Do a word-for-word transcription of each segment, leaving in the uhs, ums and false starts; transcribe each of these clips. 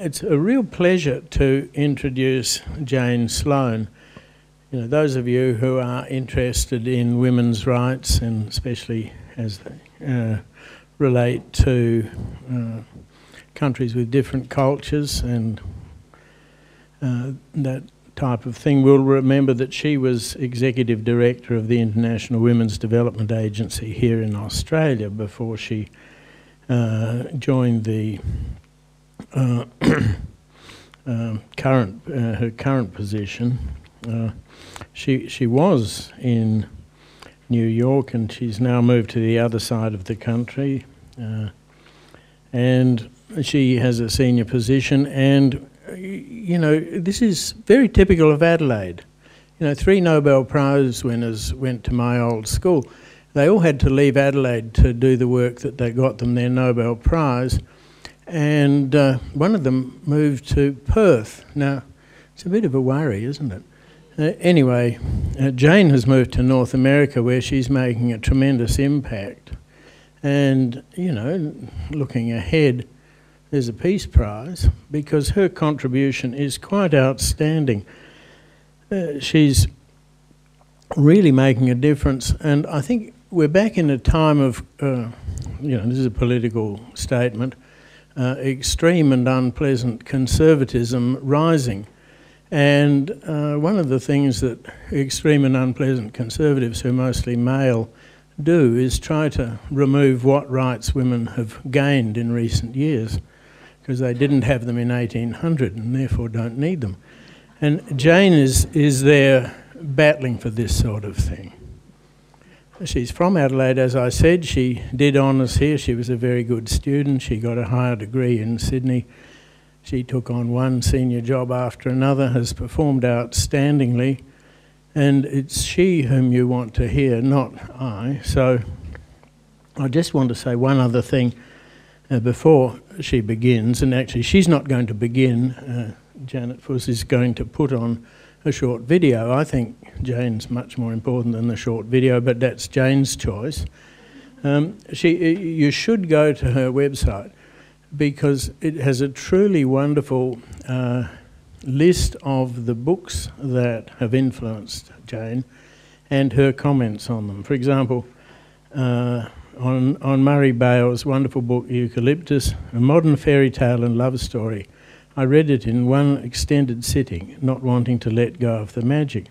it's a real pleasure to introduce Jane Sloan. You know, those of you who are interested in women's rights, and especially as they uh, relate to uh, countries with different cultures and uh, that type of thing, will remember that she was Executive Director of the International Women's Development Agency here in Australia before she uh, joined the uh, uh, current uh, her current position. Uh, she she was in New York, and she's now moved to the other side of the country, uh, and she has a senior position. And you know, this is very typical of Adelaide. You know, three Nobel Prize winners went to my old school. They all had to leave Adelaide to do the work that they got them their Nobel Prize, and uh, one of them moved to Perth. Now, it's a bit of a worry, isn't it? Uh, anyway, uh, Jane has moved to North America, where she's making a tremendous impact. And, you know, looking ahead, there's a Peace Prize, because her contribution is quite outstanding. Uh, she's really making a difference, and I think we're back in a time of, uh, you know, this is a political statement, uh, extreme and unpleasant conservatism rising. And uh, one of the things that extreme and unpleasant conservatives, who are mostly male, do is try to remove what rights women have gained in recent years, because they didn't have them in eighteen hundred and therefore don't need them. And Jane is, is there battling for this sort of thing. She's from Adelaide, as I said. She did honours here. She was a very good student. She got a higher degree in Sydney. She took on one senior job after another, has performed outstandingly, and it's she whom you want to hear, not I. So I just want to say one other thing uh, before she begins, and actually she's not going to begin. Uh, Janet Fuss is going to put on a short video. I think Jane's much more important than the short video, but that's Jane's choice. Um, she, you should go to her website, because it has a truly wonderful uh, list of the books that have influenced Jane and her comments on them. For example, uh, on, on Murray Bale's wonderful book, Eucalyptus, A Modern Fairy Tale and Love Story. I read it in one extended sitting, not wanting to let go of the magic.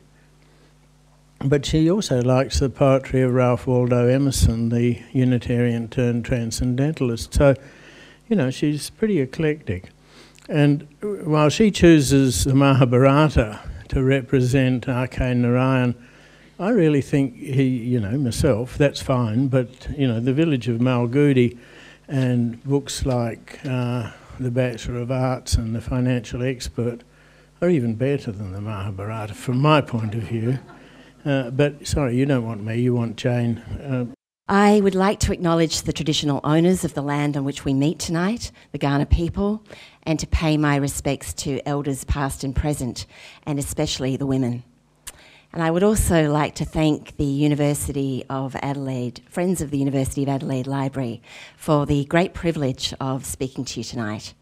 But she also likes the poetry of Ralph Waldo Emerson, the Unitarian turned transcendentalist. So, you know, she's pretty eclectic. And while she chooses the Mahabharata to represent R K Narayan, I really think he, you know, myself, that's fine, but, you know, The Village of Malgudi and books like uh, The Bachelor of Arts and The Financial Expert are even better than the Mahabharata from my point of view. Uh, but, sorry, you don't want me, you want Jane. Uh, I would like to acknowledge the traditional owners of the land on which we meet tonight, the Kaurna people, and to pay my respects to elders past and present, and especially the women. And I would also like to thank the University of Adelaide, Friends of the University of Adelaide Library, for the great privilege of speaking to you tonight.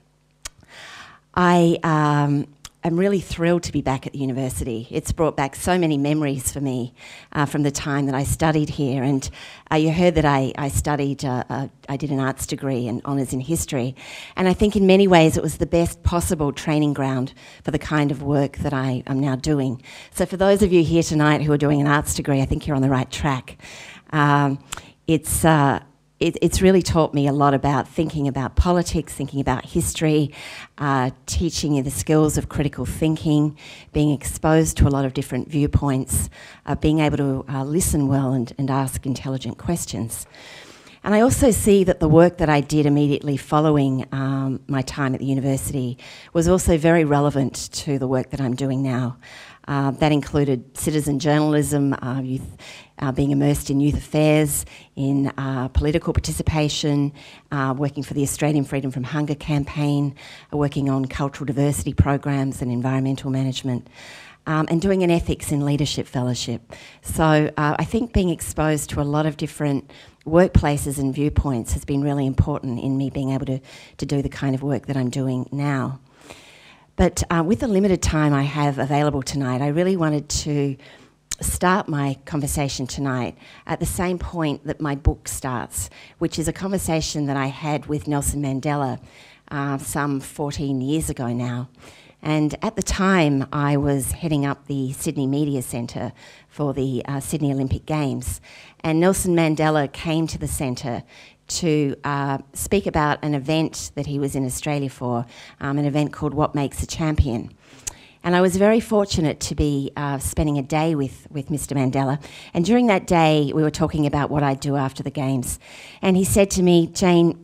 I um, I'm really thrilled to be back at the university. It's brought back so many memories for me uh, from the time that I studied here. And uh, you heard that I, I studied, uh, uh, I did an arts degree and honours in history. And I think in many ways it was the best possible training ground for the kind of work that I am now doing. So for those of you here tonight who are doing an arts degree, I think you're on the right track. Um, it's... Uh, It, it's really taught me a lot about thinking about politics, thinking about history, uh, teaching you the skills of critical thinking, being exposed to a lot of different viewpoints, uh, being able to uh, listen well and, and ask intelligent questions. And I also see that the work that I did immediately following um, my time at the university was also very relevant to the work that I'm doing now. Uh, that included citizen journalism, uh, youth, uh, being immersed in youth affairs, in uh, political participation, uh, working for the Australian Freedom from Hunger campaign, uh, working on cultural diversity programs and environmental management. um, and doing an ethics in leadership fellowship. So uh, I think being exposed to a lot of different workplaces and viewpoints has been really important in me being able to, to do the kind of work that I'm doing now. But uh, with the limited time I have available tonight, I really wanted to start my conversation tonight at the same point that my book starts, which is a conversation that I had with Nelson Mandela uh, some fourteen years ago now. And at the time, I was heading up the Sydney Media Centre for the uh, Sydney Olympic Games. And Nelson Mandela came to the centre to uh, speak about an event that he was in Australia for, um, an event called What Makes a Champion. And I was very fortunate to be uh, spending a day with, with Mister Mandela. And during that day, we were talking about what I'd do after the Games. And he said to me, Jane,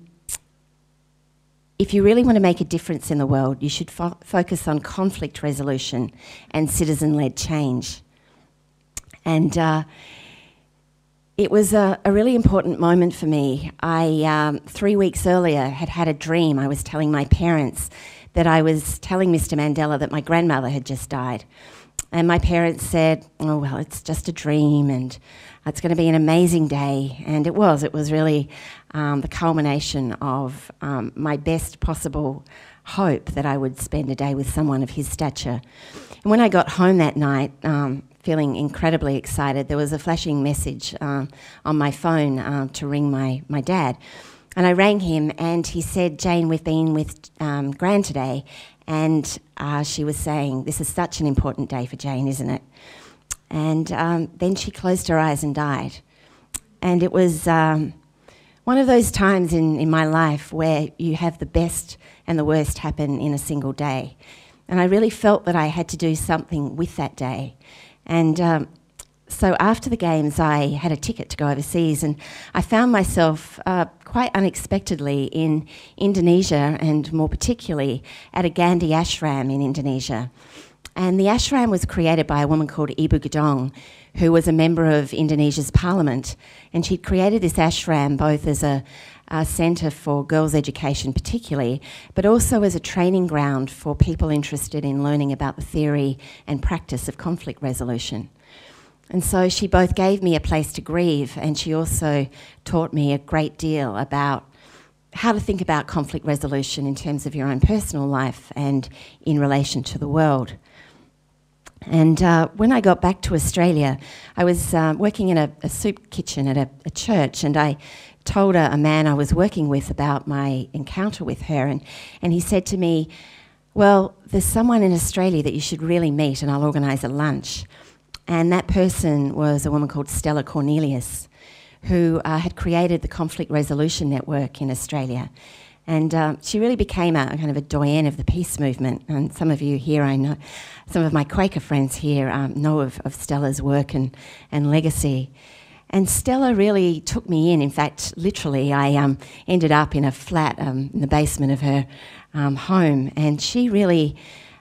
if you really want to make a difference in the world, you should fo- focus on conflict resolution and citizen-led change. And uh, it was a, a really important moment for me. I, um, three weeks earlier, had had a dream. I was telling my parents that I was telling Mister Mandela that my grandmother had just died. And my parents said, oh, well, it's just a dream and it's going to be an amazing day. And it was. It was really um, the culmination of um, my best possible hope that I would spend a day with someone of his stature. And when I got home that night, um, feeling incredibly excited, there was a flashing message um, on my phone um, to ring my, my dad. And I rang him and he said, Jane, we've been with um, Gran today. And uh, she was saying, this is such an important day for Jane, isn't it? And um, then she closed her eyes and died. And it was um, one of those times in, in my life where you have the best and the worst happen in a single day. And I really felt that I had to do something with that day. And um, so after the Games, I had a ticket to go overseas, and I found myself uh, quite unexpectedly in Indonesia, and more particularly at a Gandhi ashram in Indonesia. And the ashram was created by a woman called Ibu Gedong, who was a member of Indonesia's parliament. And she'd created this ashram both as a, a centre for girls' education particularly, but also as a training ground for people interested in learning about the theory and practice of conflict resolution. And so she both gave me a place to grieve, and she also taught me a great deal about how to think about conflict resolution in terms of your own personal life and in relation to the world. And uh, when I got back to Australia, I was uh, working in a, a soup kitchen at a, a church, and I told a, a man I was working with about my encounter with her, and, and he said to me, well, there's someone in Australia that you should really meet, and I'll organise a lunch. And that person was a woman called Stella Cornelius, who uh, had created the Conflict Resolution Network in Australia. And um, she really became a kind of a doyenne of the peace movement. And some of you here, I know, some of my Quaker friends here um, know of, of Stella's work and, and legacy. And Stella really took me in. In fact, literally, I um, ended up in a flat um, in the basement of her um, home. And she really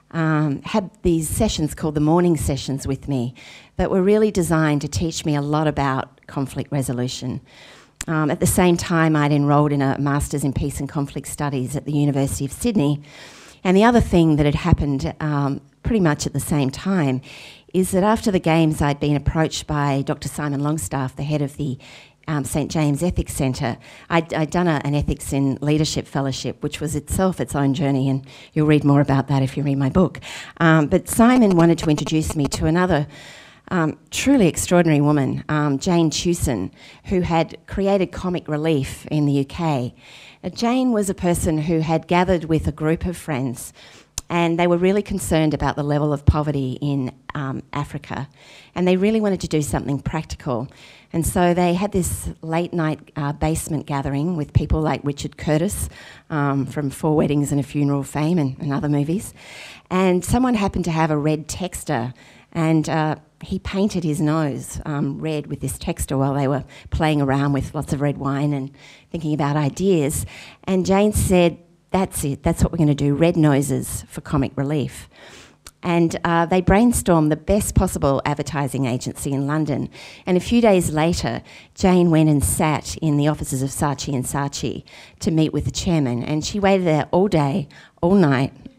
Um, had these sessions called the morning sessions with me that were really designed to teach me a lot about conflict resolution. Um, at the same time, I'd enrolled in a Masters in Peace and Conflict Studies at the University of Sydney. And the other thing that had happened um, pretty much at the same time is that after the Games, I'd been approached by Doctor Simon Longstaff, the head of the Um, Saint James Ethics Centre. I'd, I'd done a, an Ethics in Leadership Fellowship, which was itself its own journey, and you'll read more about that if you read my book. Um, but Simon wanted to introduce me to another um, truly extraordinary woman, um, Jane Tewson, who had created Comic Relief in the U K. Uh, Jane was a person who had gathered with a group of friends, and they were really concerned about the level of poverty in um, Africa, and they really wanted to do something practical. And so they had this late night uh, basement gathering with people like Richard Curtis um, from Four Weddings and a Funeral fame and, and other movies. And someone happened to have a red texter, and uh, he painted his nose um, red with this texter while they were playing around with lots of red wine and thinking about ideas. And Jane said, that's it, that's what we're going to do, red noses for Comic Relief. And uh, they brainstormed the best possible advertising agency in London. And a few days later, Jane went and sat in the offices of Saatchi and Saatchi to meet with the chairman. And she waited there all day, all night,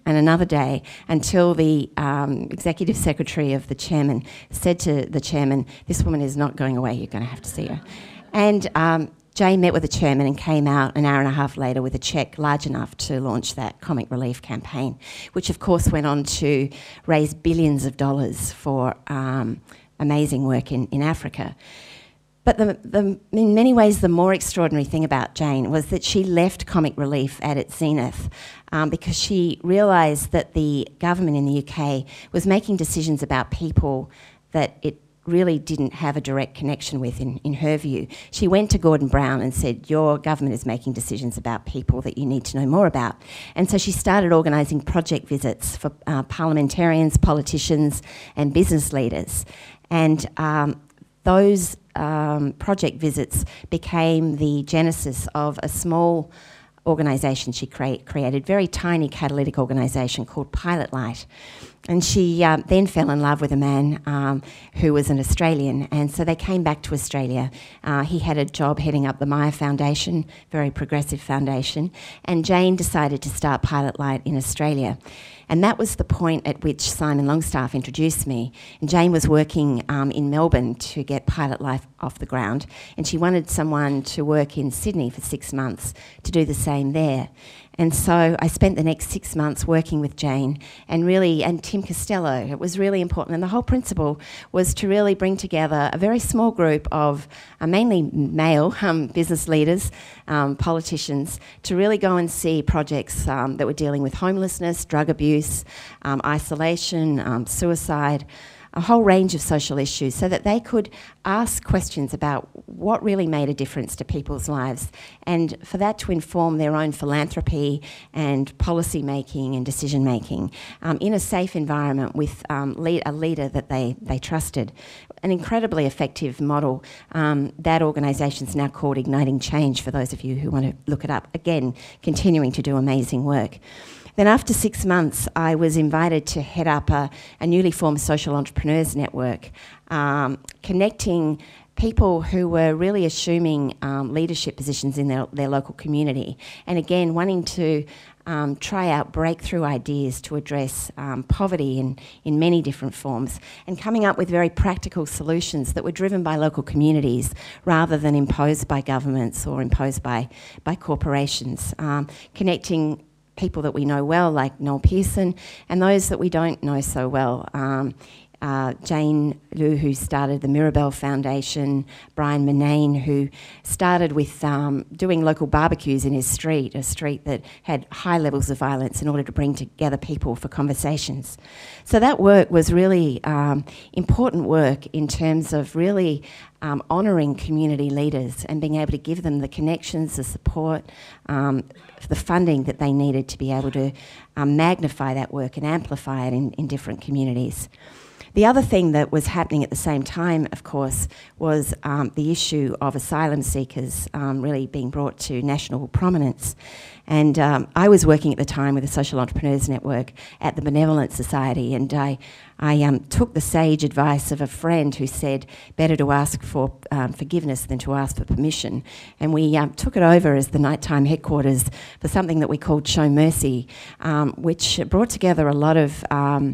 and another day, until the um, executive secretary of the chairman said to the chairman, "This woman is not going away, you're going to have to see her." And um, Jane met with the chairman and came out an hour and a half later with a cheque large enough to launch that Comic Relief campaign, which of course went on to raise billions of dollars for um, amazing work in, in Africa. But the, the, in many ways, the more extraordinary thing about Jane was that she left Comic Relief at its zenith um, because she realised that the government in the U K was making decisions about people that it really didn't have a direct connection with, in, in her view. She went to Gordon Brown and said, "Your government is making decisions about people that you need to know more about." And so she started organising project visits for uh, parliamentarians, politicians and business leaders. And um, those um, project visits became the genesis of a small organisation she crea created, very tiny catalytic organisation called Pilot Light. And she uh, then fell in love with a man um, who was an Australian, and so they came back to Australia. Uh, he had a job heading up the Myer Foundation, very progressive foundation, and Jane decided to start Pilot Light in Australia. And that was the point at which Simon Longstaff introduced me. And Jane was working um, in Melbourne to get Pilot Light off the ground, and she wanted someone to work in Sydney for six months to do the same there. And so I spent the next six months working with Jane and really, and Tim Costello. It was really important. And the whole principle was to really bring together a very small group of uh, mainly male um, business leaders, um, politicians, to really go and see projects um, that were dealing with homelessness, drug abuse, um, isolation, um, suicide, a whole range of social issues, so that they could ask questions about what really made a difference to people's lives, and for that to inform their own philanthropy and policy making and decision making um, in a safe environment with um, lead a leader that they, they trusted. An incredibly effective model. Um, that organisation is now called Igniting Change, for those of you who want to look it up. Again, continuing to do amazing work. Then after six months, I was invited to head up a, a newly formed social entrepreneurs network, um, connecting people who were really assuming um, leadership positions in their, their local community, and again wanting to um, try out breakthrough ideas to address um, poverty in, in many different forms, and coming up with very practical solutions that were driven by local communities rather than imposed by governments or imposed by, by corporations, um, connecting people that we know well, like Noel Pearson, and those that we don't know so well. Um, uh, Jane Liu, who started the Mirabelle Foundation, Brian Murnane, who started with um, doing local barbecues in his street, a street that had high levels of violence, in order to bring together people for conversations. So that work was really um, important work in terms of really um, honouring community leaders and being able to give them the connections, the support, um, the funding that they needed to be able to um, magnify that work and amplify it in, in different communities. The other thing that was happening at the same time, of course, was um, the issue of asylum seekers um, really being brought to national prominence. And um, I was working at the time with the Social Entrepreneurs Network at the Benevolent Society, and I, I um, took the sage advice of a friend who said, better to ask for um, forgiveness than to ask for permission. And we um, took it over as the nighttime headquarters for something that we called Show Mercy, um, which brought together a lot of um,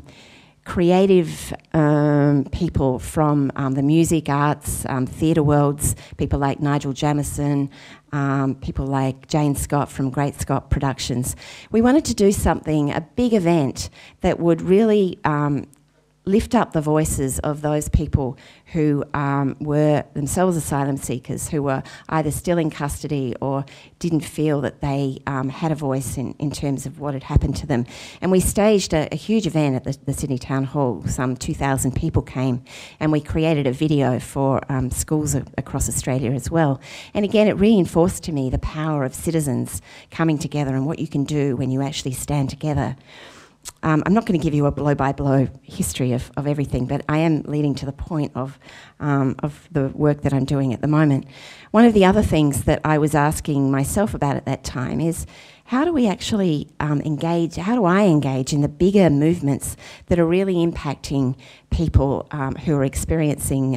creative um, people from um, the music, arts, um, theatre worlds, people like Nigel Jamieson, um, people like Jane Scott from Great Scott Productions. We wanted to do something, a big event that would really um, lift up the voices of those people who um, were themselves asylum seekers, who were either still in custody or didn't feel that they um, had a voice in, in terms of what had happened to them. And we staged a, a huge event at the, the Sydney Town Hall. Some two thousand people came, and we created a video for um, schools a, across Australia as well. And again, it reinforced to me the power of citizens coming together and what you can do when you actually stand together. Um, I'm not going to give you a blow-by-blow history of, of everything, but I am leading to the point of, um, of the work that I'm doing at the moment. One of the other things that I was asking myself about at that time is, how do we actually um, engage, how do I engage in the bigger movements that are really impacting people um, who are experiencing um,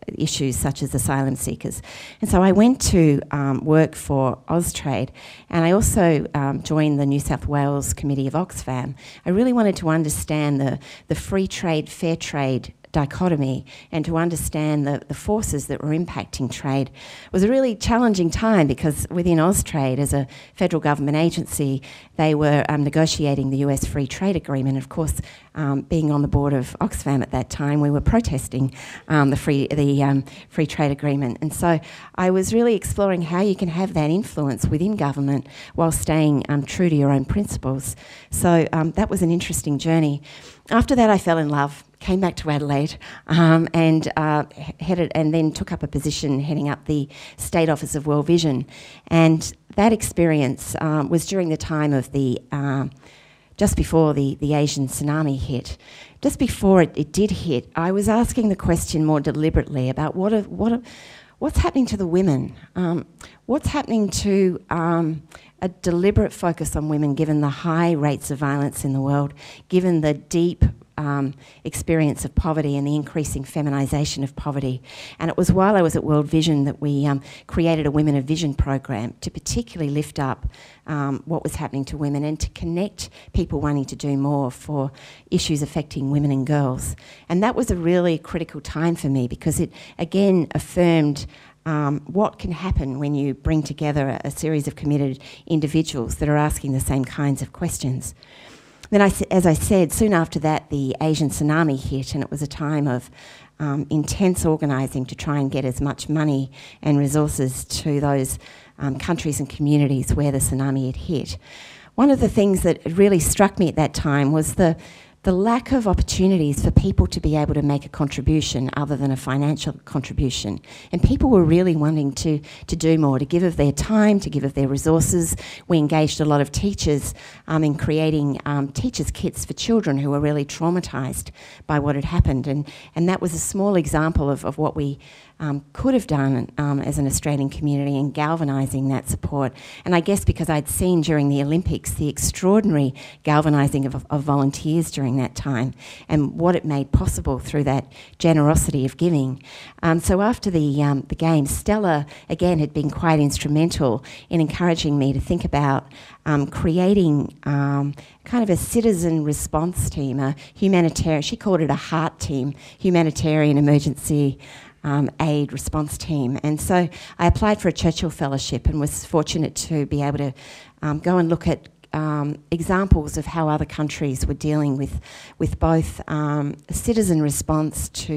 issues such as asylum seekers. And so I went to um, work for Austrade, and I also um, joined the New South Wales Committee of Oxfam. I really wanted to understand the, the free trade, fair trade dichotomy, and to understand the, the forces that were impacting trade. It was a really challenging time because within Austrade, as a federal government agency, they were um, negotiating the U S Free Trade Agreement. Of course, um, being on the board of Oxfam at that time, we were protesting um, the free the um, Free Trade Agreement. And so I was really exploring how you can have that influence within government while staying um, true to your own principles. So um, that was an interesting journey. After that, I fell in love, came back to Adelaide, um, and uh, headed, and then took up a position heading up the State Office of World Vision. And that experience um, was during the time of the, uh, just before the, the Asian tsunami hit. Just before it, it did hit, I was asking the question more deliberately about what, are, what are, what's happening to the women? Um, what's happening to um, a deliberate focus on women, given the high rates of violence in the world, given the deep um, experience of poverty and the increasing feminisation of poverty. And it was while I was at World Vision that we um, created a Women of Vision program to particularly lift up um, what was happening to women and to connect people wanting to do more for issues affecting women and girls. And that was a really critical time for me because it, again, affirmed Um, what can happen when you bring together a, a series of committed individuals that are asking the same kinds of questions. Then, I, as I said, soon after that, the Asian tsunami hit, and it was a time of um, intense organising to try and get as much money and resources to those um, countries and communities where the tsunami had hit. One of the things that really struck me at that time was the the lack of opportunities for people to be able to make a contribution other than a financial contribution. And people were really wanting to, to do more, to give of their time, to give of their resources. We engaged a lot of teachers um, in creating um, teachers' kits for children who were really traumatised by what had happened. And, and that was a small example of, of what we Um, could have done um, as an Australian community in galvanising that support. And I guess because I'd seen during the Olympics the extraordinary galvanising of, of volunteers during that time and what it made possible through that generosity of giving. Um, so after the, um, the Games, Stella, again, had been quite instrumental in encouraging me to think about um, creating um, kind of a citizen response team, a humanitarian, she called it a HEART team, humanitarian emergency Um, aid response team. And so I applied for a Churchill Fellowship and was fortunate to be able to um, go and look at um, examples of how other countries were dealing with, with both um, citizen response to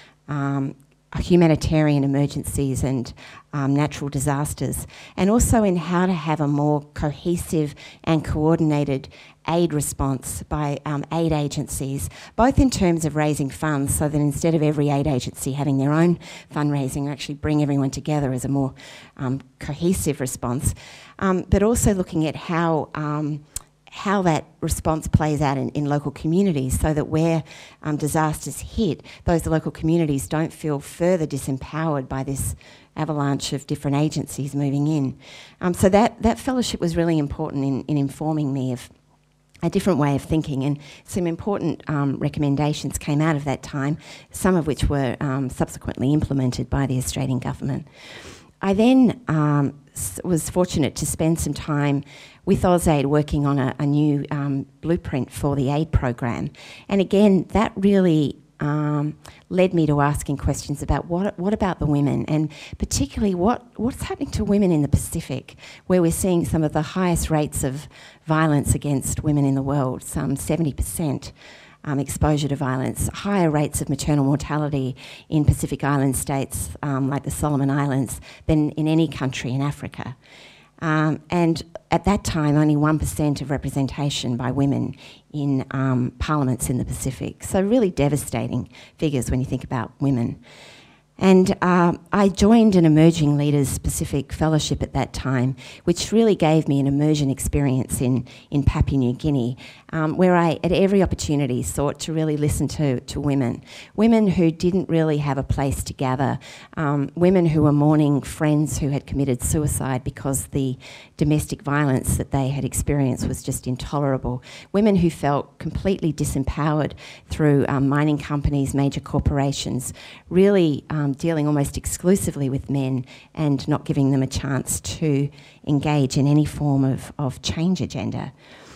um, humanitarian emergencies and um, natural disasters, and also in how to have a more cohesive and coordinated aid response by um, aid agencies, both in terms of raising funds so that instead of every aid agency having their own fundraising, actually bring everyone together as a more um, cohesive response, um, but also looking at how um, how that response plays out in, in local communities so that where um, disasters hit, those local communities don't feel further disempowered by this avalanche of different agencies moving in. Um, so that, that fellowship was really important in, in informing me of a different way of thinking, and some important um, recommendations came out of that time, some of which were um, subsequently implemented by the Australian government. I then um, was fortunate to spend some time with AusAid working on a, a new um, blueprint for the aid program. And again, that really um, led me to asking questions about what, what about the women, and particularly what, what's happening to women in the Pacific, where we're seeing some of the highest rates of violence against women in the world, some seventy percent. Um, exposure to violence, higher rates of maternal mortality in Pacific Island states um, like the Solomon Islands than in any country in Africa. Um, and at that time, only one percent of representation by women in um, parliaments in the Pacific. So really devastating figures when you think about women. And uh, I joined an Emerging Leaders Pacific Fellowship at that time, which really gave me an immersion experience in, in Papua New Guinea, um, where I, at every opportunity, sought to really listen to, to women, women who didn't really have a place to gather, um, women who were mourning friends who had committed suicide because the domestic violence that they had experienced was just intolerable. Women who felt completely disempowered through um, mining companies, major corporations, really um, dealing almost exclusively with men and not giving them a chance to engage in any form of, of change agenda.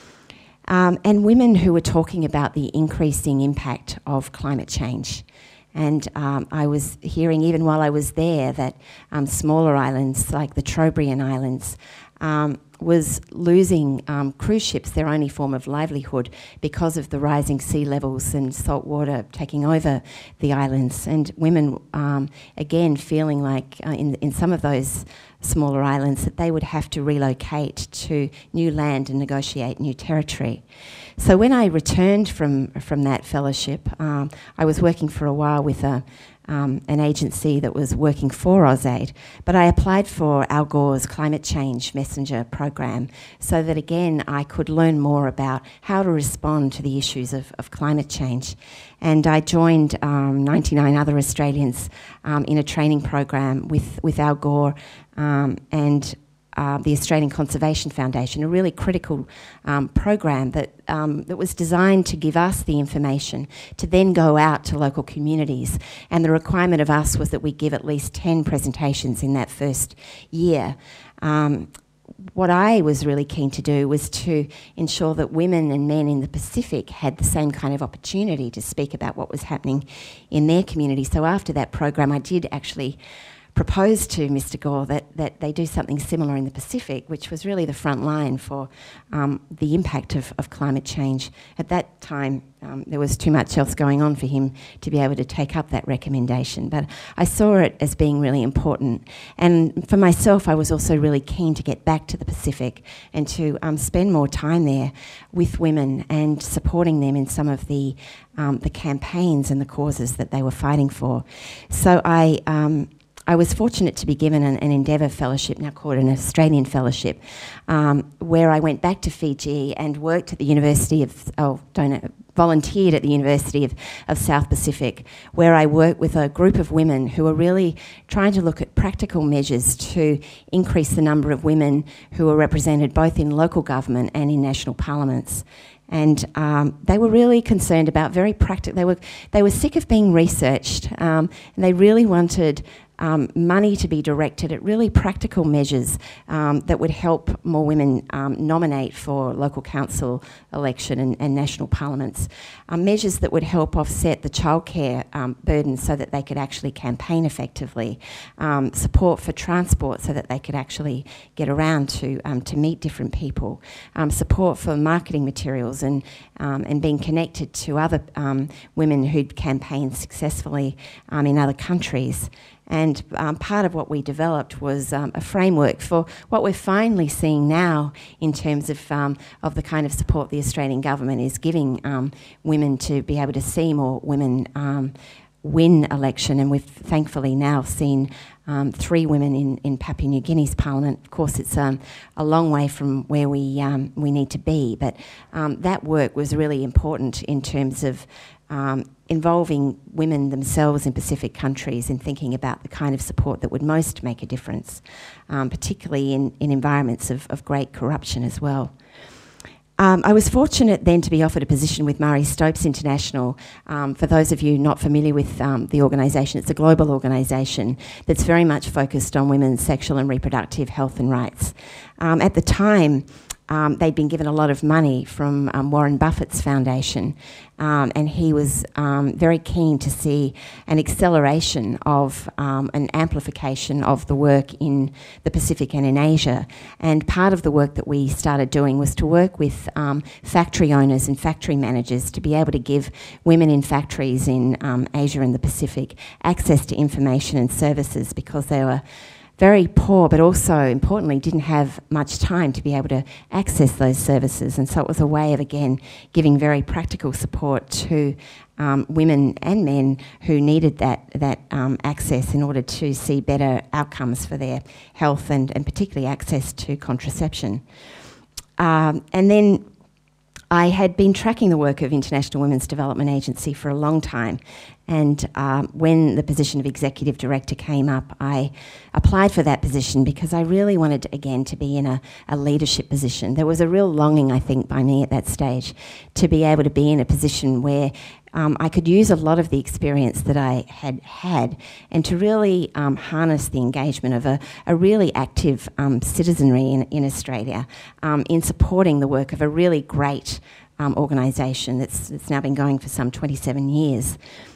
Um, and women who were talking about the increasing impact of climate change. And um, I was hearing, even while I was there, that um, smaller islands like the Trobriand Islands um, was losing um, cruise ships, their only form of livelihood, because of the rising sea levels and salt water taking over the islands. And women, um, again, feeling like uh, in, in some of those smaller islands that they would have to relocate to new land and negotiate new territory. So when I returned from, from that fellowship, um, I was working for a while with a, um, an agency that was working for AusAid, but I applied for Al Gore's Climate Change Messenger program so that, again, I could learn more about how to respond to the issues of, of climate change. And I joined um, ninety-nine other Australians um, in a training program with, with Al Gore um, and Uh, the Australian Conservation Foundation, a really critical um, program that, um, that was designed to give us the information to then go out to local communities. And the requirement of us was that we give at least ten presentations in that first year. Um, what I was really keen to do was to ensure that women and men in the Pacific had the same kind of opportunity to speak about what was happening in their community. So after that program, I did actually proposed to Mister Gore that, that they do something similar in the Pacific, which was really the front line for um, the impact of, of climate change. At that time, um, there was too much else going on for him to be able to take up that recommendation. But I saw it as being really important. And for myself, I was also really keen to get back to the Pacific and to um, spend more time there with women and supporting them in some of the, um, the campaigns and the causes that they were fighting for. So I... Um, I was fortunate to be given an, an Endeavour Fellowship, now called an Australian Fellowship, um, where I went back to Fiji and worked at the University of, oh, don't know, volunteered at the University of, of South Pacific, where I worked with a group of women who were really trying to look at practical measures to increase the number of women who were represented both in local government and in national parliaments. And um, they were really concerned about very practical, they were, they were sick of being researched, um, and they really wanted Um, money to be directed at really practical measures um, that would help more women um, nominate for local council election and, and national parliaments. Um, measures that would help offset the childcare um, burden so that they could actually campaign effectively. Um, support for transport so that they could actually get around to, um, to meet different people. Um, support for marketing materials and, um, and being connected to other um, women who'd campaigned successfully um, in other countries. And um, part of what we developed was um, a framework for what we're finally seeing now in terms of, um, of the kind of support the Australian government is giving um, women to be able to see more women um, win election. And we've thankfully now seen um, three women in, in Papua New Guinea's parliament. Of course, it's um, a long way from where we, um, we need to be, but um, that work was really important in terms of Um, involving women themselves in Pacific countries in thinking about the kind of support that would most make a difference, um, particularly in, in environments of, of great corruption as well. Um, I was fortunate then to be offered a position with Marie Stopes International. Um, for those of you not familiar with um, the organisation, it's a global organisation that's very much focused on women's sexual and reproductive health and rights. Um, at the time, Um, they'd been given a lot of money from um, Warren Buffett's foundation, um, and he was um, very keen to see an acceleration of um, an amplification of the work in the Pacific and in Asia. And part of the work that we started doing was to work with um, factory owners and factory managers to be able to give women in factories in um, Asia and the Pacific access to information and services, because they were very poor, but also, importantly, didn't have much time to be able to access those services. And so it was a way of, again, giving very practical support to um, women and men who needed that, that um, access in order to see better outcomes for their health and, and particularly access to contraception. Um, and then I had been tracking the work of International Women's Development Agency for a long time, And um, when the position of executive director came up, I applied for that position because I really wanted, again, to be in a, a leadership position. There was a real longing, I think, by me at that stage to be able to be in a position where um, I could use a lot of the experience that I had had and to really um, harness the engagement of a, a really active um, citizenry in, in Australia um, in supporting the work of a really great um, organisation that's, that's now been going for some twenty-seven years.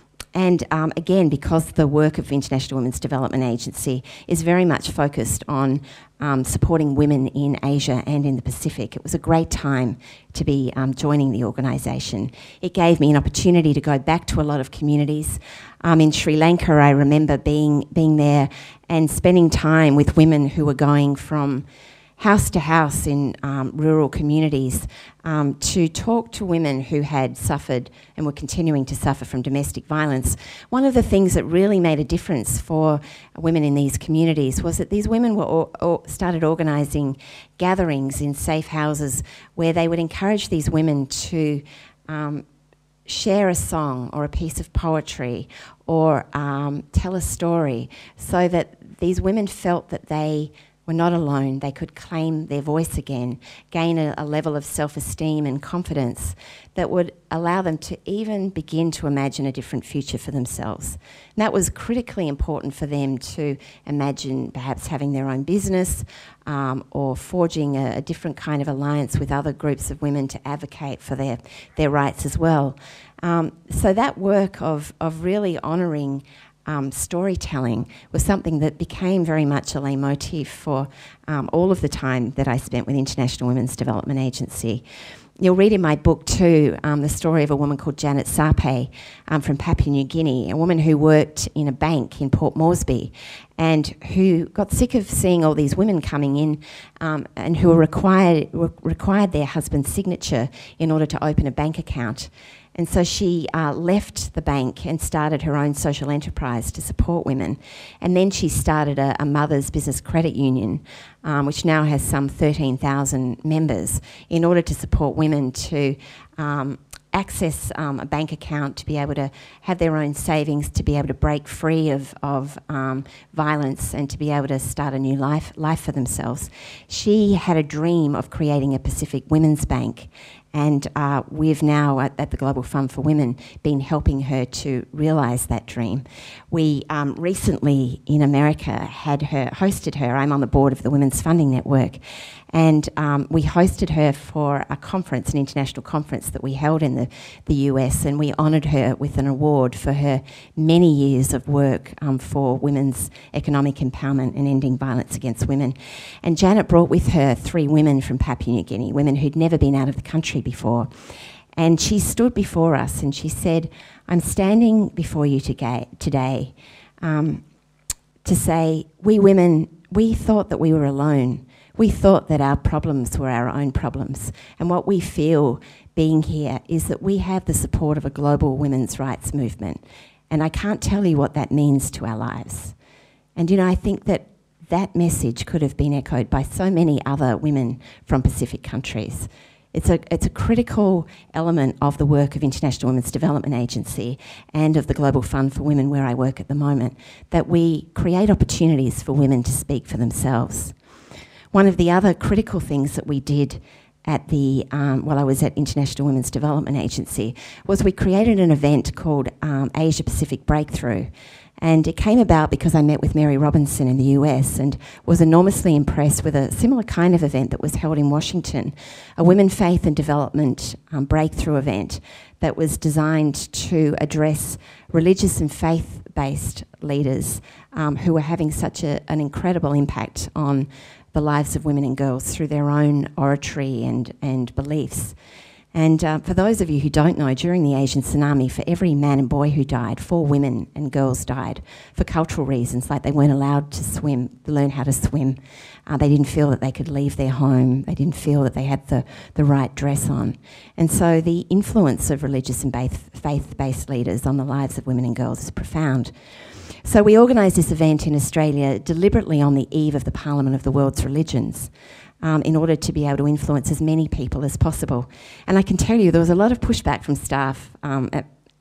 And um, again, because the work of International Women's Development Agency is very much focused on um, supporting women in Asia and in the Pacific, it was a great time to be um, joining the organisation. It gave me an opportunity to go back to a lot of communities. Um, in Sri Lanka, I remember being, being there and spending time with women who were going from house to house in um, rural communities um, to talk to women who had suffered and were continuing to suffer from domestic violence. One of the things that really made a difference for women in these communities was that these women were or, or started organising gatherings in safe houses where they would encourage these women to um, share a song or a piece of poetry or um, tell a story, so that these women felt that they were not alone. They could claim their voice again, gain a, a level of self-esteem and confidence that would allow them to even begin to imagine a different future for themselves. And that was critically important for them to imagine perhaps having their own business um, or forging a, a different kind of alliance with other groups of women to advocate for their, their rights as well. Um, so that work of, of really honouring Um, storytelling was something that became very much a leitmotif for um, all of the time that I spent with International Women's Development Agency. You'll read in my book too um, the story of a woman called Janet Sape um, from Papua New Guinea, a woman who worked in a bank in Port Moresby and who got sick of seeing all these women coming in um, and who were required, re required their husband's signature in order to open a bank account. And so she uh, left the bank and started her own social enterprise to support women. And then she started a, a Mothers Business Credit Union, um, which now has some thirteen thousand members, in order to support women to um, access um, a bank account, to be able to have their own savings, to be able to break free of, of um, violence and to be able to start a new life, life for themselves. She had a dream of creating a Pacific Women's Bank. And uh, we've now, at, at the Global Fund for Women, been helping her to realise that dream. We um, recently, in America, had her, hosted her. I'm on the board of the Women's Funding Network. And um, we hosted her for a conference, an international conference that we held in the, the U S, and we honoured her with an award for her many years of work um, for women's economic empowerment and ending violence against women. And Janet brought with her three women from Papua New Guinea, women who'd never been out of the country before. And she stood before us and she said, "I'm standing before you today um, to say, we women, we thought that we were alone. We thought that our problems were our own problems. And what we feel being here is that we have the support of a global women's rights movement. And I can't tell you what that means to our lives." And, you know, I think that that message could have been echoed by so many other women from Pacific countries. It's a, it's a critical element of the work of International Women's Development Agency and of the Global Fund for Women, where I work at the moment, that we create opportunities for women to speak for themselves. One of the other critical things that we did at the, um, while I was at International Women's Development Agency, was we created an event called um, Asia Pacific Breakthrough. And it came about because I met with Mary Robinson in the U S and was enormously impressed with a similar kind of event that was held in Washington, a Women, Faith and Development um, breakthrough event that was designed to address religious and faith-based leaders um, who were having such a, an incredible impact on the lives of women and girls through their own oratory and, and beliefs. And uh, for those of you who don't know, during the Asian tsunami, for every man and boy who died, four women and girls died for cultural reasons, like they weren't allowed to swim, to learn how to swim. Uh, they didn't feel that they could leave their home. They didn't feel that they had the, the right dress on. And so the influence of religious and faith-based leaders on the lives of women and girls is profound. So we organised this event in Australia deliberately on the eve of the Parliament of the World's Religions, Um, in order to be able to influence as many people as possible. And I can tell you there was a lot of pushback from staff um, at,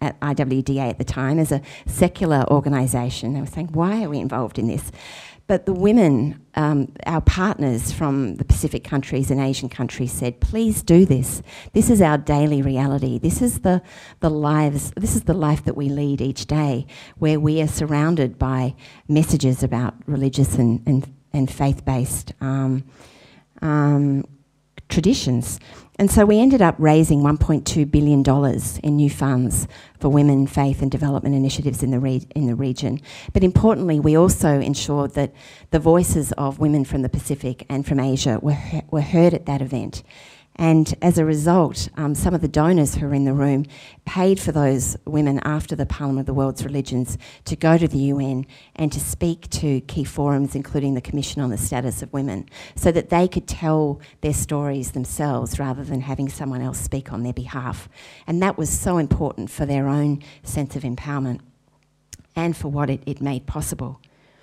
at I W D A at the time as a secular organisation. They were saying, why are we involved in this? But the women, um, our partners from the Pacific countries and Asian countries said, please do this. This is our daily reality. This is the, the lives, this is the life that we lead each day, where we are surrounded by messages about religious and, and, and faith-based um, um, traditions. And so we ended up raising one point two billion dollars in new funds for women, faith and development initiatives in the, re in the region. But importantly, we also ensured that the voices of women from the Pacific and from Asia were, he were heard at that event. And as a result, um, some of the donors who were in the room paid for those women after the Parliament of the World's Religions to go to the U N and to speak to key forums, including the Commission on the Status of Women, so that they could tell their stories themselves rather than having someone else speak on their behalf. And that was so important for their own sense of empowerment and for what it, it made possible.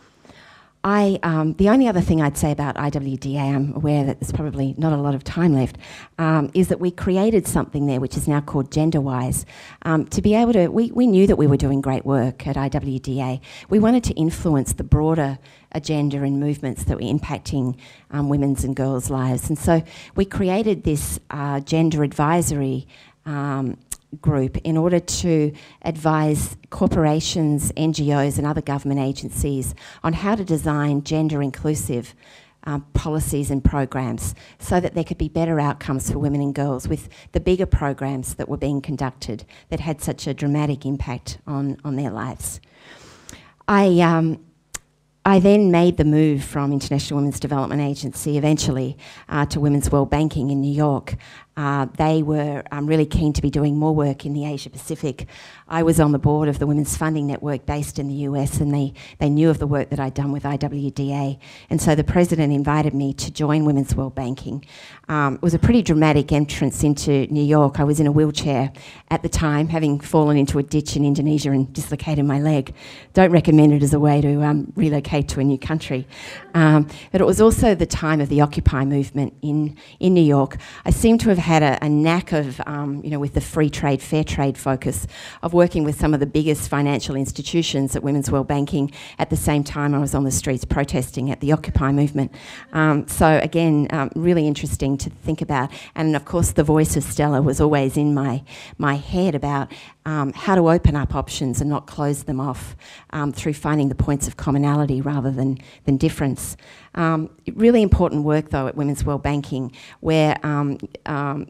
I, um, the only other thing I'd say about I W D A, I'm aware that there's probably not a lot of time left, um, is that we created something there which is now called GenderWise. Um, to be able to, we, we knew that we were doing great work at I W D A. We wanted to influence the broader agenda and movements that were impacting um, women's and girls' lives. And so we created this uh, gender advisory um, group in order to advise corporations, N G Os and other government agencies on how to design gender inclusive um, policies and programs so that there could be better outcomes for women and girls with the bigger programs that were being conducted that had such a dramatic impact on, on their lives. I, um, I then made the move from International Women's Development Agency eventually uh, to Women's World Banking in New York. Uh, they were um, really keen to be doing more work in the Asia Pacific. I was on the board of the Women's Funding Network based in the U S, and they, they knew of the work that I'd done with I W D A. And so the president invited me to join Women's World Banking. Um, it was a pretty dramatic entrance into New York. I was in a wheelchair at the time, having fallen into a ditch in Indonesia and dislocated my leg. Don't recommend it as a way to um, relocate to a new country. Um, but it was also the time of the Occupy movement in, in New York. I seem to have had a, a knack of, um, you know, with the free trade, fair trade focus, of working with some of the biggest financial institutions at Women's World Banking at the same time I was on the streets protesting at the Occupy movement. Um, so again, um, really interesting to think about. And of course the voice of Stella was always in my, my head about um, how to open up options and not close them off um, through finding the points of commonality rather than, than difference. Um, really important work though at Women's World Banking, where um, um,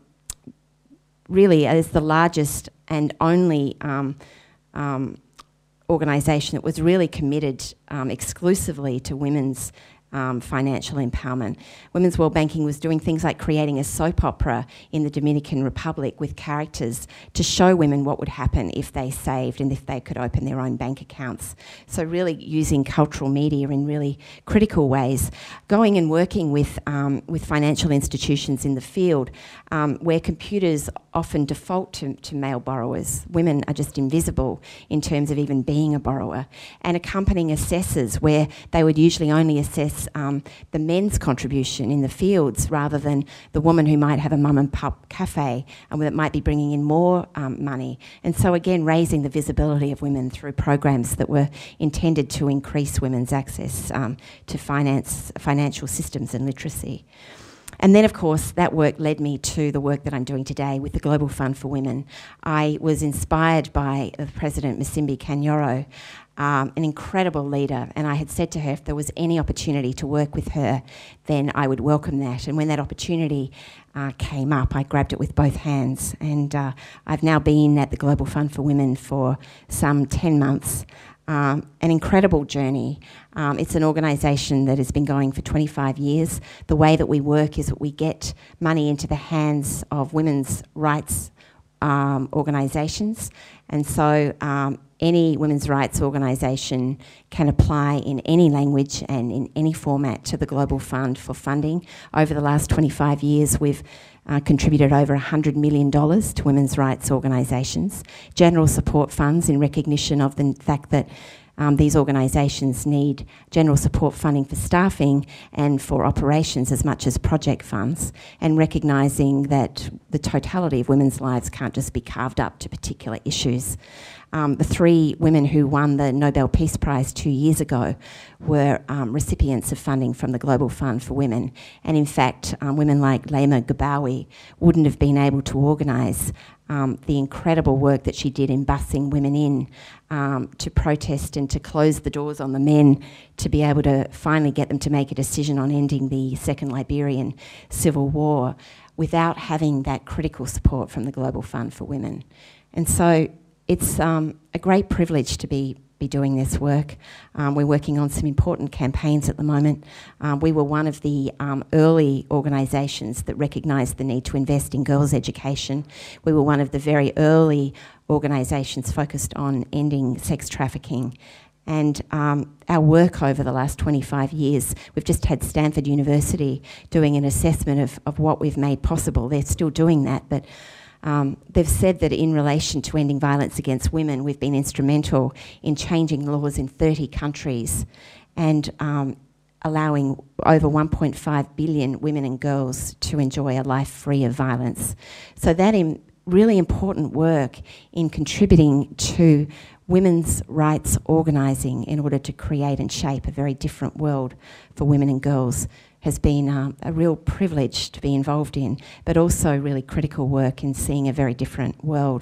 really as the largest and only um, um, organisation that was really committed um, exclusively to women's Um, financial empowerment. Women's World Banking was doing things like creating a soap opera in the Dominican Republic with characters to show women what would happen if they saved and if they could open their own bank accounts. So really using cultural media in really critical ways. Going and working with, um, with financial institutions in the field um, where computers often default to, to male borrowers. Women are just invisible in terms of even being a borrower. And accompanying assessors where they would usually only assess Um, the men's contribution in the fields rather than the woman who might have a mum and pop cafe and that might be bringing in more um, money. And so again, raising the visibility of women through programs that were intended to increase women's access um, to finance, financial systems and literacy. And then, of course, that work led me to the work that I'm doing today with the Global Fund for Women. I was inspired by uh, President Musimbi Kanyoro, um, an incredible leader, and I had said to her if there was any opportunity to work with her, then I would welcome that. And when that opportunity uh, came up, I grabbed it with both hands. And uh, I've now been at the Global Fund for Women for some ten months. Um, an incredible journey. Um, it's an organisation that has been going for twenty-five years. The way that we work is that we get money into the hands of women's rights um, organisations, and so um, any women's rights organisation can apply in any language and in any format to the Global Fund for funding. Over the last twenty-five years, we've Uh, contributed over one hundred million dollars to women's rights organisations, general support funds in recognition of the fact that um, these organisations need general support funding for staffing and for operations as much as project funds, and recognising that the totality of women's lives can't just be carved up to particular issues. Um, the three women who won the Nobel Peace Prize two years ago were um, recipients of funding from the Global Fund for Women. And in fact, um, women like Leymah Gbowee wouldn't have been able to organise um, the incredible work that she did in busing women in um, to protest and to close the doors on the men to be able to finally get them to make a decision on ending the Second Liberian Civil War without having that critical support from the Global Fund for Women. And so it's um, a great privilege to be, be doing this work. Um, we're working on some important campaigns at the moment. Um, we were one of the um, early organisations that recognised the need to invest in girls' education. We were one of the very early organisations focused on ending sex trafficking. And um, our work over the last twenty-five years, we've just had Stanford University doing an assessment of, of what we've made possible. They're still doing that, but Um, they've said that in relation to ending violence against women, we've been instrumental in changing laws in thirty countries and um, allowing over one point five billion women and girls to enjoy a life free of violence. So that is really important work in contributing to women's rights organising in order to create and shape a very different world for women and girls has been um, a real privilege to be involved in, but also really critical work in seeing a very different world.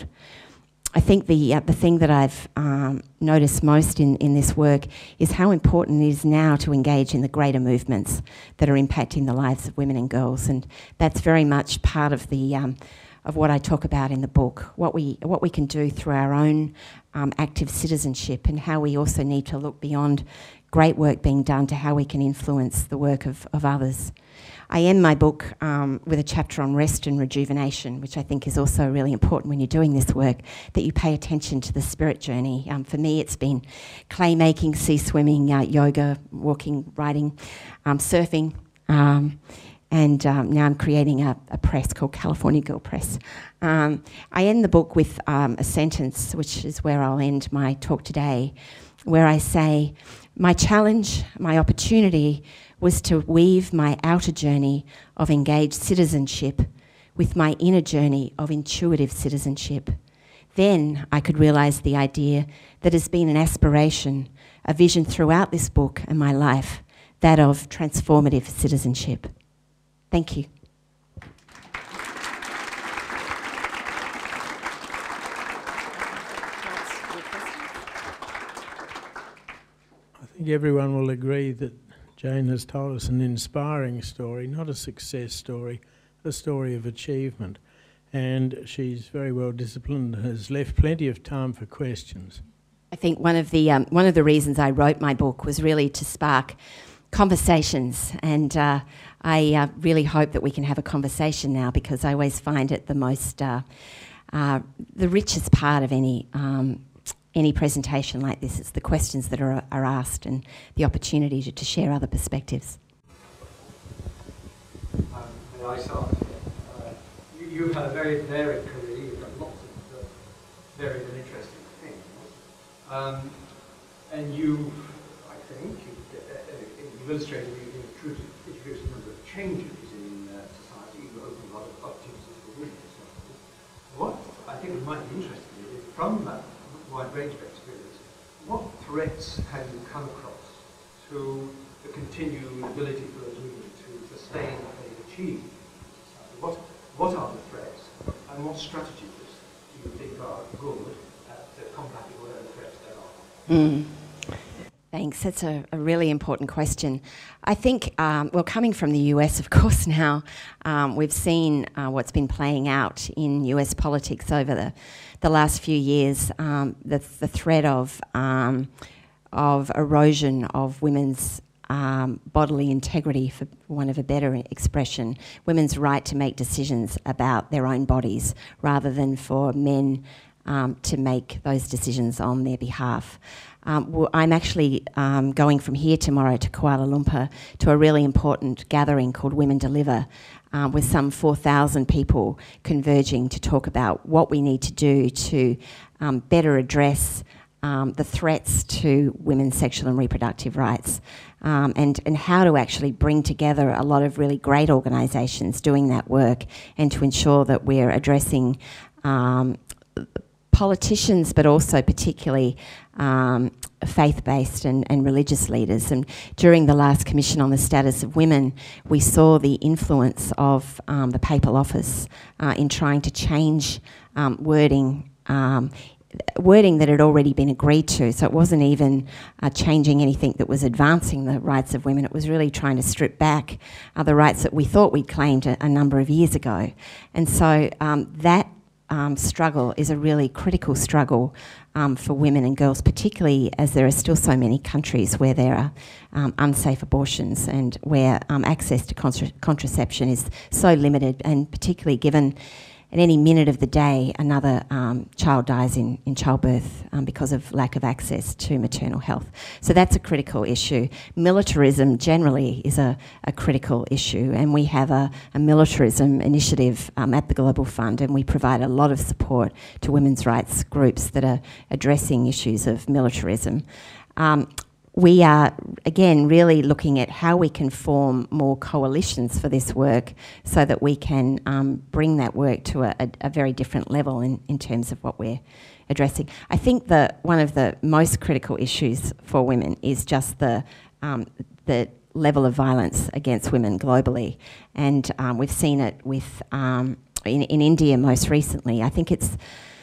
I think the uh, the thing that I've um, noticed most in, in this work is how important it is now to engage in the greater movements that are impacting the lives of women and girls, and that's very much part of the um, of what I talk about in the book, what we what we can do through our own um, active citizenship, and how we also need to look beyond great work being done to how we can influence the work of, of others. I end my book um, with a chapter on rest and rejuvenation, which I think is also really important when you're doing this work, that you pay attention to the spirit journey. Um, for me, it's been clay making, sea swimming, uh, yoga, walking, riding, um, surfing, um, and um, now I'm creating a, a press called California Girl Press. Um, I end the book with um, a sentence, which is where I'll end my talk today, where I say, "My challenge, my opportunity was to weave my outer journey of engaged citizenship with my inner journey of intuitive citizenship. Then I could realise the idea that has been an aspiration, a vision throughout this book and my life, that of transformative citizenship." Thank you. I think everyone will agree that Jane has told us an inspiring story, not a success story, a story of achievement. And she's very well disciplined and has left plenty of time for questions. I think one of the um, one of the reasons I wrote my book was really to spark conversations, and uh, I uh, really hope that we can have a conversation now, because I always find it the most, uh, uh, the richest part of any um, any presentation like this. It's the questions that are, are asked and the opportunity to, to share other perspectives. Um, and I start, uh, you, you've had a very varied career, you've done lots of uh, varied and interesting things. Um, and you, I think, you've, uh, you've illustrated that you've introduced, introduced a number of changes in uh, society, you've opened a lot of opportunities for women in society. What I think might be interesting is, from that wide range of experience, what threats have you come across to the continued ability for those women to sustain what they've achieved? What, what are the threats, and what strategies do you think are good at uh, combating whatever threats there are? Mm. Thanks. That's a, a really important question. I think, um, well, coming from the U S, of course, now, um, we've seen uh, what's been playing out in U S politics over the, the last few years, um, the, the threat of, um, of erosion of women's um, bodily integrity, for want of a better expression, women's right to make decisions about their own bodies rather than for men um, to make those decisions on their behalf. Um, well, I'm actually um, going from here tomorrow to Kuala Lumpur to a really important gathering called Women Deliver, um, with some four thousand people converging to talk about what we need to do to um, better address um, the threats to women's sexual and reproductive rights, um, and, and how to actually bring together a lot of really great organisations doing that work, and to ensure that we're addressing um, politicians, but also particularly um, faith-based and, and religious leaders. And during the last Commission on the Status of Women, we saw the influence of um, the Papal Office uh, in trying to change um, wording um, wording that had already been agreed to. So it wasn't even uh, changing anything that was advancing the rights of women. It was really trying to strip back uh, the rights that we thought we'd claimed a, a number of years ago. And so um, that um, struggle is a really critical struggle um, for women and girls, particularly as there are still so many countries where there are um, unsafe abortions, and where um, access to contra contraception is so limited, and particularly given at any minute of the day, another um, child dies in, in childbirth um, because of lack of access to maternal health. So that's a critical issue. Militarism generally is a, a critical issue, and we have a, a militarism initiative um, at the Global Fund, and we provide a lot of support to women's rights groups that are addressing issues of militarism. Um, We are, again, really looking at how we can form more coalitions for this work, so that we can um, bring that work to a, a, a very different level in, in terms of what we're addressing. I think that one of the most critical issues for women is just the, um, the level of violence against women globally. And um, we've seen it with, um, in, in India most recently. I think it's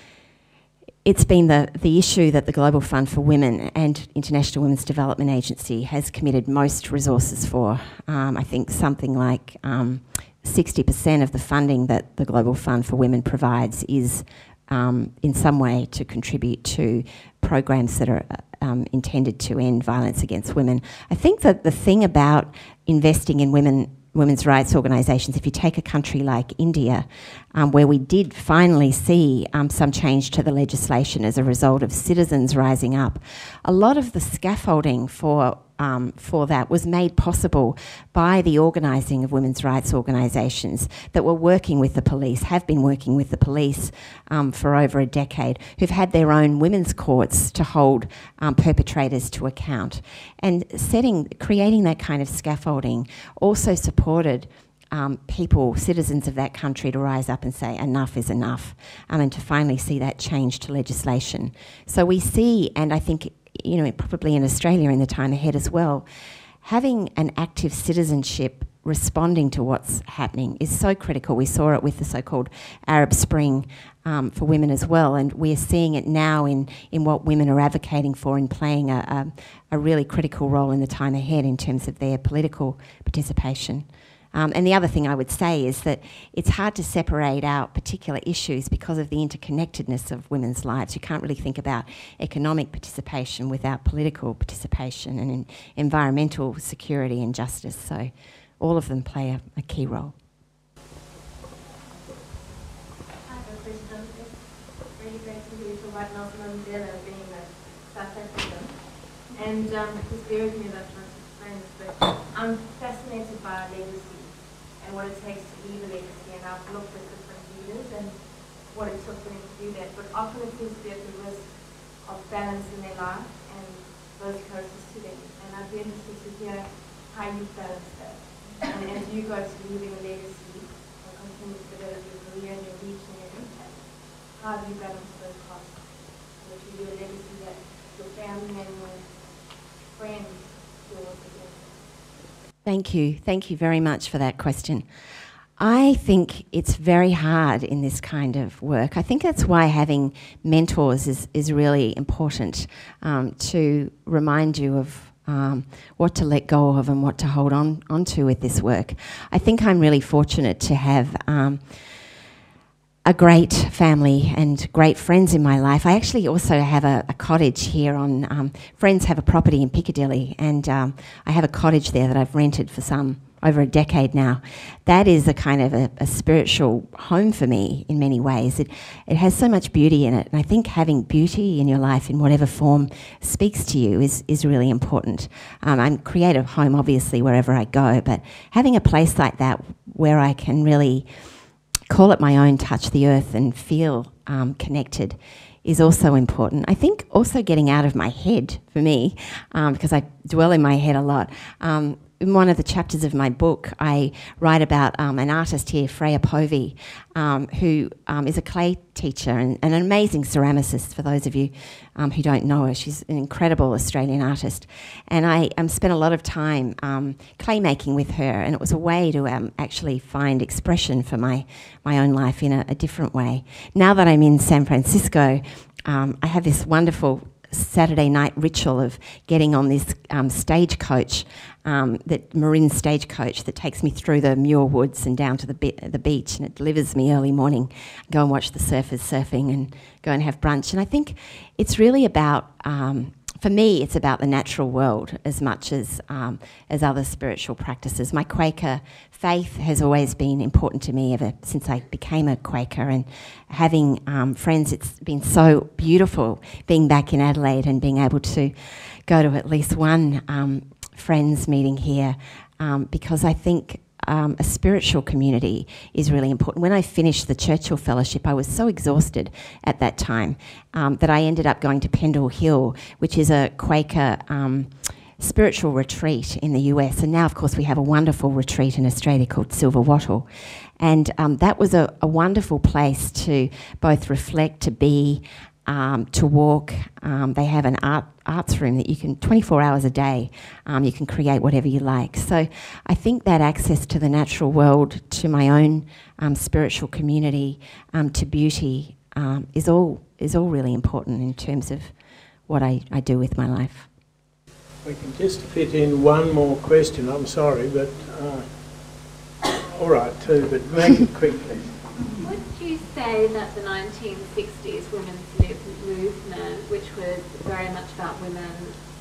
It's been the, the issue that the Global Fund for Women and International Women's Development Agency has committed most resources for. Um, I think something like um, sixty percent of the funding that the Global Fund for Women provides is um, in some way to contribute to programs that are um, intended to end violence against women. I think that the thing about investing in women women's rights organisations, if you take a country like India, um, where we did finally see um, some change to the legislation as a result of citizens rising up, a lot of the scaffolding for um, for that was made possible by the organising of women's rights organisations that were working with the police, have been working with the police um, for over a decade, who've had their own women's courts to hold um, perpetrators to account. And setting, creating that kind of scaffolding also supported um, people, citizens of that country, to rise up and say enough is enough, um, and to finally see that change to legislation. So we see, and I think, you know, probably in Australia in the time ahead as well, having an active citizenship responding to what's happening is so critical. We saw it with the so-called Arab Spring um, for women as well, and we're seeing it now in, in what women are advocating for and playing a, a, a really critical role in the time ahead in terms of their political participation. Um, and the other thing I would say is that it's hard to separate out particular issues because of the interconnectedness of women's lives. You can't really think about economic participation without political participation, and in environmental security and justice. So all of them play a, a key role. Hi, President. It's really great to hear you talk about Nelson Mandela being a South African. And um, just bear with me that I'm trying to explain this, but I'm fascinated by legacy and what it takes to leave a legacy. And I've looked at different leaders and what it took for them to do that. But often it seems to be at the risk of balance in their life and those closest to them. And I'd be interested to hear how you balance that. And as you go to leaving a legacy and continue to develop your career and your reach and your impact, how do you balance those costs? So that you leave a legacy that your family and your friends feel was against. Thank you. Thank you very much for that question. I think it's very hard in this kind of work. I think that's why having mentors is, is really important, um, to remind you of Um, what to let go of and what to hold on onto with this work. I think I'm really fortunate to have um, a great family and great friends in my life. I actually also have a, a cottage here on, um, friends have a property in Piccadilly, and um, I have a cottage there that I've rented for some, over a decade now. That is a kind of a, a spiritual home for me in many ways. It, it has so much beauty in it, and I think having beauty in your life in whatever form speaks to you is, is really important. Um, I create a home obviously wherever I go, but having a place like that where I can really call it my own, touch the earth and feel um, connected is also important. I think also getting out of my head for me, um, because I dwell in my head a lot. Um, in one of the chapters of my book, I write about um, an artist here, Freya Povey, um, who um, is a clay teacher and, and an amazing ceramicist, for those of you um, who don't know her. She's an incredible Australian artist. And I um, spent a lot of time um, clay making with her, and it was a way to um, actually find expression for my, my own life in a, a different way. Now that I'm in San Francisco, um, I have this wonderful Saturday night ritual of getting on this um, stagecoach, um, that Marin stagecoach that takes me through the Muir Woods and down to the, be the beach, and it delivers me early morning. Go and watch the surfers surfing and go and have brunch. And I think it's really about, um, for me, it's about the natural world as much as um, as other spiritual practices. My Quaker faith has always been important to me ever since I became a Quaker, and having um, friends, it's been so beautiful being back in Adelaide and being able to go to at least one um, friends meeting here, um, because I think Um, a spiritual community is really important. When I finished the Churchill Fellowship, I was so exhausted at that time um, that I ended up going to Pendle Hill, which is a Quaker um, spiritual retreat in the U S. And now, of course, we have a wonderful retreat in Australia called Silver Wattle. And um, that was a, a wonderful place to both reflect, to be, Um, to walk. Um, they have an art arts room that you can, twenty-four hours a day, um, you can create whatever you like. So I think that access to the natural world, to my own um, spiritual community, um, to beauty, um, is all is all really important in terms of what I, I do with my life. We can just fit in one more question. I'm sorry, but uh, all right, two, but make it quick, please. Would you say that the nineteen sixties women's movement, which was very much about women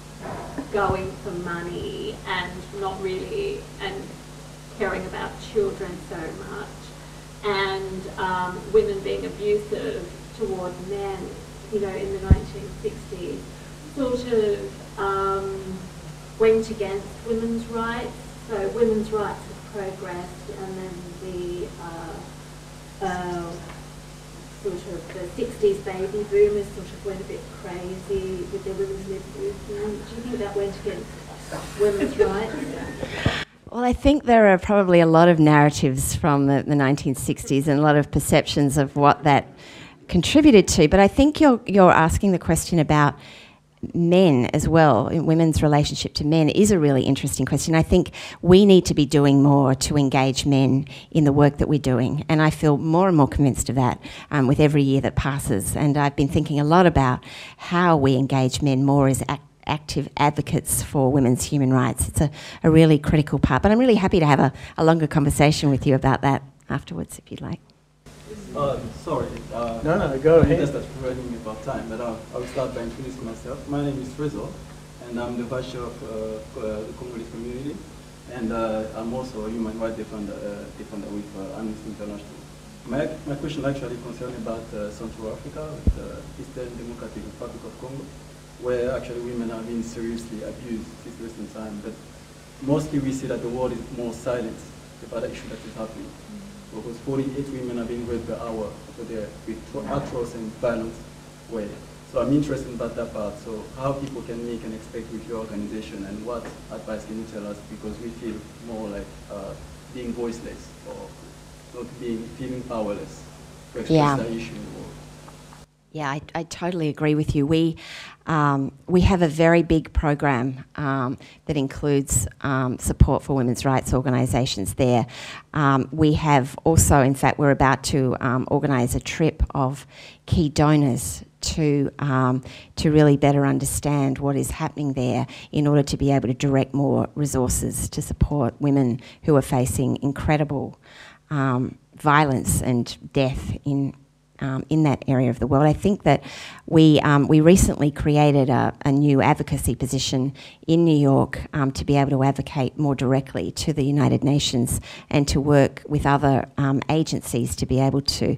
going for money and not really and caring about children so much, and um, women being abusive toward men, you know, in the nineteen sixties, sort of um, went against women's rights? So women's rights have progressed, and then the uh, Uh, sort of the sixties baby boomers sort of went a bit crazy with their women's lib movement. Do you think that went against women's rights? Well, I think there are probably a lot of narratives from the, the nineteen sixties and a lot of perceptions of what that contributed to. But I think you're, you're asking the question about men as well, in women's relationship to men, is a really interesting question. I think we need to be doing more to engage men in the work that we're doing, and I feel more and more convinced of that um, with every year that passes. And I've been thinking a lot about how we engage men more as act active advocates for women's human rights. It's a, a really critical part, but I'm really happy to have a, a longer conversation with you about that afterwards, if you'd like. Uh, sorry. Uh, No, no, go ahead. That's that's preventing me about time, but uh, I will start by introducing myself. My name is Rizzo, and I'm the vice chair of uh, uh, the Congolese community, and uh, I'm also a human rights defender, uh, defender with uh, Amnesty International. My, my question actually concerns about uh, Central Africa, with the uh, Eastern Democratic Republic of Congo, where actually women are being seriously abused this recent time, but mostly we see that the world is more silent about the issue that is happening. Because forty-eight women are being raped per hour over there with atrocious and violent way. So I'm interested about that part. So how people can make and expect with your organization, and what advice can you tell us? Because we feel more like uh, being voiceless or not being feeling powerless to express Yeah. that issue. Or Yeah, I, I totally agree with you. We um, we have a very big program um, that includes um, support for women's rights organisations there. Um, we have also, in fact, we're about to um, organise a trip of key donors to um, to really better understand what is happening there, in order to be able to direct more resources to support women who are facing incredible um, violence and death in Um, in that area of the world. I think that we um, we recently created a, a new advocacy position in New York um, to be able to advocate more directly to the United Nations and to work with other um, agencies to be able to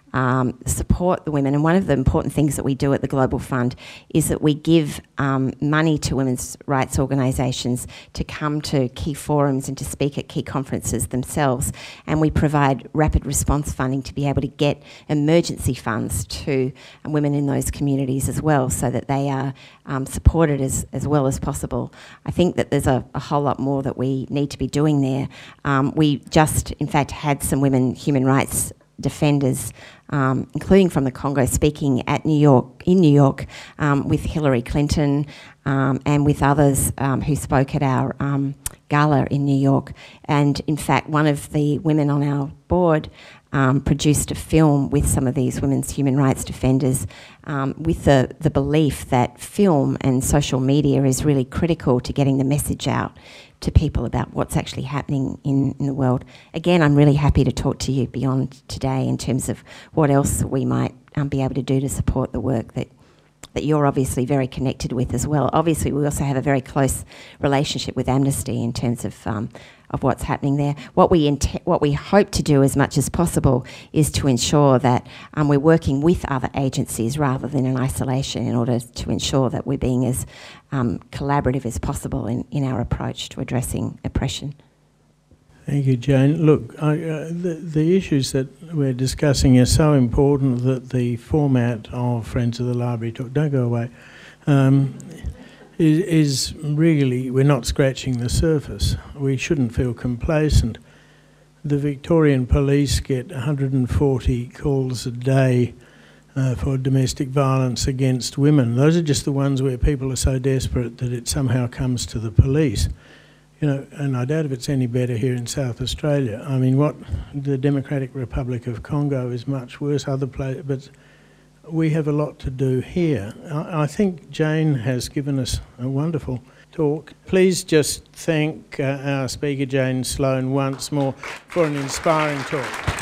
um, support the women. And one of the important things that we do at the Global Fund is that we give um, money to women's rights organisations to come to key forums and to speak at key conferences themselves. And we provide rapid response funding to be able to get emergency funds to uh, women in those communities as well, so that they are um, supported as, as well as possible. I think that there's a, a whole lot more that we need to be doing there. Um, we just, in fact, had some women human rights defenders, um, including from the Congo, speaking at New York, in New York, um, with Hillary Clinton um, and with others um, who spoke at our um, gala in New York. And in fact, one of the women on our board um, produced a film with some of these women's human rights defenders um, with the, the belief that film and social media is really critical to getting the message out to people about what's actually happening in, in the world. Again, I'm really happy to talk to you beyond today in terms of what else we might um, be able to do to support the work that that you're obviously very connected with as well. Obviously, we also have a very close relationship with Amnesty in terms of um, of what's happening there. What we int- what we hope to do as much as possible is to ensure that um, we're working with other agencies rather than in isolation, in order to ensure that we're being as um, collaborative as possible in, in our approach to addressing oppression. Thank you, Jane. Look, I, uh, the, the issues that we're discussing are so important that the format of Friends of the Library talk, don't go away, um, is, is really, we're not scratching the surface. We shouldn't feel complacent. The Victorian Police get one hundred forty calls a day uh, for domestic violence against women. Those are just the ones where people are so desperate that it somehow comes to the police. You know, and I doubt if it's any better here in South Australia. I mean, what the Democratic Republic of Congo is much worse, other places, but we have a lot to do here. I, I think Jane has given us a wonderful talk. Please just thank uh, our speaker, Jane Sloan, once more for an inspiring talk.